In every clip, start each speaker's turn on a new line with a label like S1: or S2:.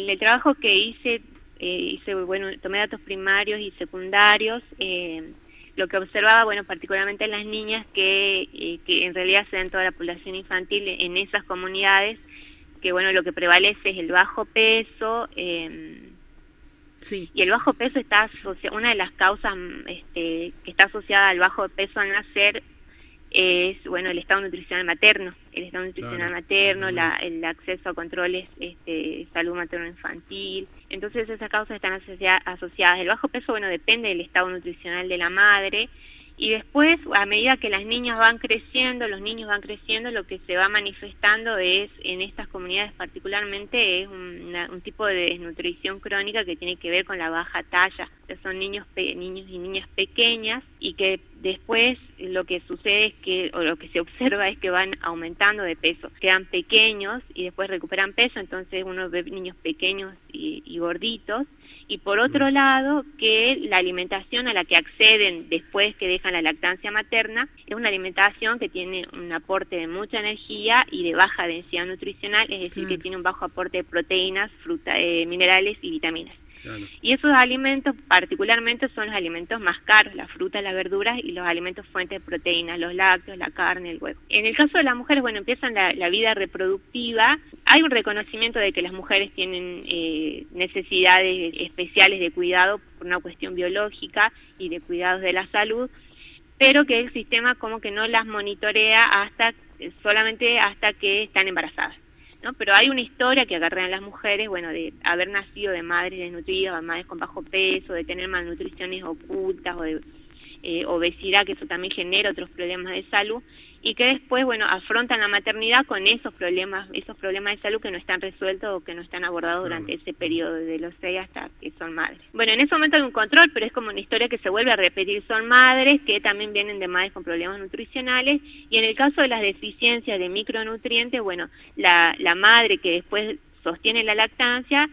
S1: el trabajo que hice, bueno, tomé datos primarios y secundarios. Lo que observaba, bueno, particularmente en las niñas, que en realidad se da en toda la población infantil, en esas comunidades, que bueno, lo que prevalece es el bajo peso,
S2: Sí,
S1: y el bajo peso está asociado, una de las causas que está asociada al bajo peso al nacer es, bueno, el estado nutricional materno,
S2: claro, totalmente.
S1: el acceso a controles de salud materno-infantil. Entonces esas causas están asociadas. El bajo peso, bueno, depende del estado nutricional de la madre, y después, a medida que las niñas van creciendo, los niños van creciendo, lo que se va manifestando es, en estas comunidades particularmente, es un tipo de desnutrición crónica que tiene que ver con la baja talla. Que son niños y niñas pequeñas, y que después lo que sucede es que, o lo que se observa es que van aumentando de peso, quedan pequeños y después recuperan peso, entonces uno ve niños pequeños y gorditos. Y por
S2: Mm,
S1: otro lado, que la alimentación a la que acceden después que dejan la lactancia materna es una alimentación que tiene un aporte de mucha energía y de baja densidad nutricional, es decir, que
S2: claro,
S1: tiene un bajo aporte de proteínas, minerales y vitaminas.
S2: claro.
S1: Y esos alimentos particularmente son los alimentos más caros, las frutas, las verduras y los alimentos fuentes de proteínas, los lácteos, la carne, el huevo. En el caso de las mujeres, bueno, empiezan la vida reproductiva. Hay un reconocimiento de que las mujeres tienen necesidades especiales de cuidado por una cuestión biológica y de cuidados de la salud, pero que el sistema como que no las monitorea solamente hasta que están embarazadas, ¿no? Pero hay una historia que agarran las mujeres, bueno, de haber nacido de madres desnutridas, de madres con bajo peso, de tener malnutriciones ocultas o de obesidad, que eso también genera otros problemas de salud, y que después, bueno, afrontan la maternidad con esos problemas de salud que no están resueltos o que no están abordados
S2: Claro.
S1: durante ese periodo de los 6 hasta que son madres. Bueno, en ese momento hay un control, pero es como una historia que se vuelve a repetir. Son madres que también vienen de madres con problemas nutricionales, y en el caso de las deficiencias de micronutrientes, bueno, la madre que después sostiene la lactancia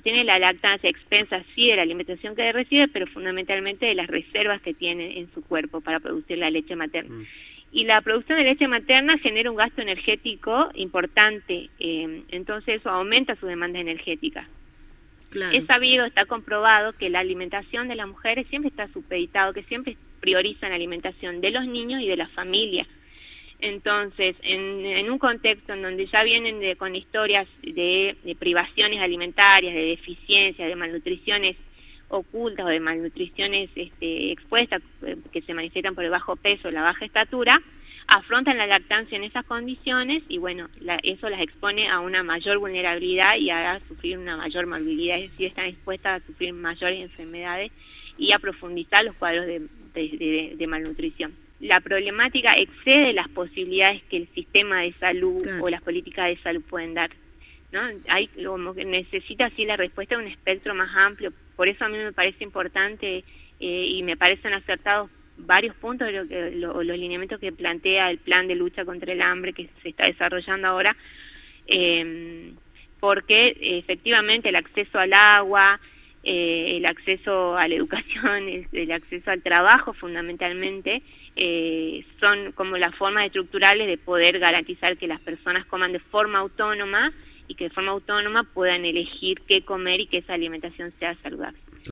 S1: a expensas sí de la alimentación que recibe, pero fundamentalmente de las reservas que tiene en su cuerpo para producir la leche materna.
S2: Mm,
S1: Y la producción de leche materna genera un gasto energético importante, entonces eso aumenta su demanda energética. Es
S2: claro.
S1: sabido, está comprobado que la alimentación de las mujeres siempre está supeditado, que siempre priorizan la alimentación de los niños y de la familia. Entonces, en un contexto en donde ya vienen con historias de privaciones alimentarias, de deficiencias, de malnutriciones ocultas o de malnutriciones expuestas, que se manifiestan por el bajo peso, la baja estatura, afrontan la lactancia en esas condiciones y bueno, eso las expone a una mayor vulnerabilidad y a sufrir una mayor morbilidad, es decir, están expuestas a sufrir mayores enfermedades y a profundizar los cuadros de malnutrición. La problemática excede las posibilidades que el sistema de salud o
S2: Claro.
S1: las políticas de salud pueden dar, ¿no? Hay como que necesita así la respuesta de un espectro más amplio. Por eso a mí me parece importante y me parecen acertados varios puntos de los lineamientos que plantea el plan de lucha contra el hambre que se está desarrollando ahora, eh, porque efectivamente el acceso al agua, el acceso a la educación, el acceso al trabajo fundamentalmente, son como las formas estructurales de poder garantizar que las personas coman de forma autónoma y que de forma autónoma puedan elegir qué comer y que esa alimentación sea saludable.